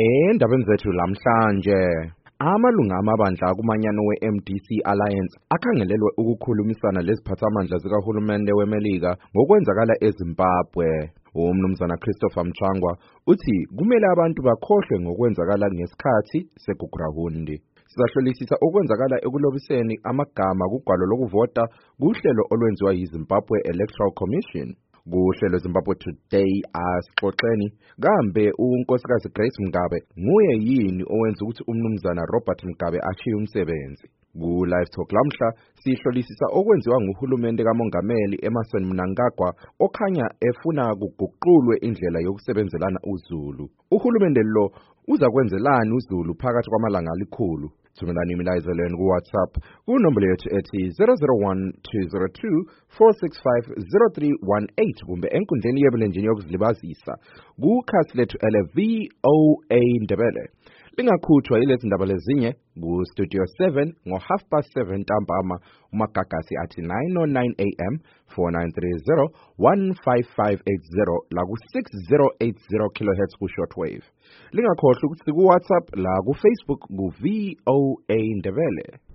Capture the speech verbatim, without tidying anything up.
Endabeni zethu lamhlanje amalunga amabandla kumanyano we-M D C Alliance akhangelelwe ukukhulumisana leziphathamandla zikahulumende weMelika ngokwenzakala eZimbabwe. Umnumzana Christopher Mchangwa uthi kumele abantu bakhohlwe ngokwenzakala ngesikhathi segugrahundi. Sizahlolisisa okwenzakala ekulobiseni amagama kugwalo lokuvota kuhlelo olwenziwa yiZimbabwe Electoral Commission. Kuhlelo Zimbabwe Today asixoxeni kambe unkosikazi Grace Mugabe nguye yini owenza ukuthi umnumzana Robert Mugabe ashiye umsebenzi. Ku live talk lamhla sihlolisisa okwenziwa nguhulumende kamongameli Emmerson Mnangagwa okhanya efuna kuguqulwe indlela yokusebenzelana uZulu. Uhulumende lo uza kwenzelani uZulu phakathi kwamalanga alikhulu? Thumelani imilayezelweni ku WhatsApp ku nombolo yethu ethi zero zero one two zero two four six five zero three one eight kumbe enkundleni yebulenjini yokuzilibazisa ku khasi lethu ele V O A Ndebele. Lingakhuthwa yilezi ndaba lezinye ku Studio seven ngo half past seven ntambama umagagasi athi nine oh nine A M four nine three zero one five five eight zero la ku six zero eight zero kilohertz ku shortwave. Lingakhohlwa ukuthi ku WhatsApp la ku Facebook ku V O A Ndebele.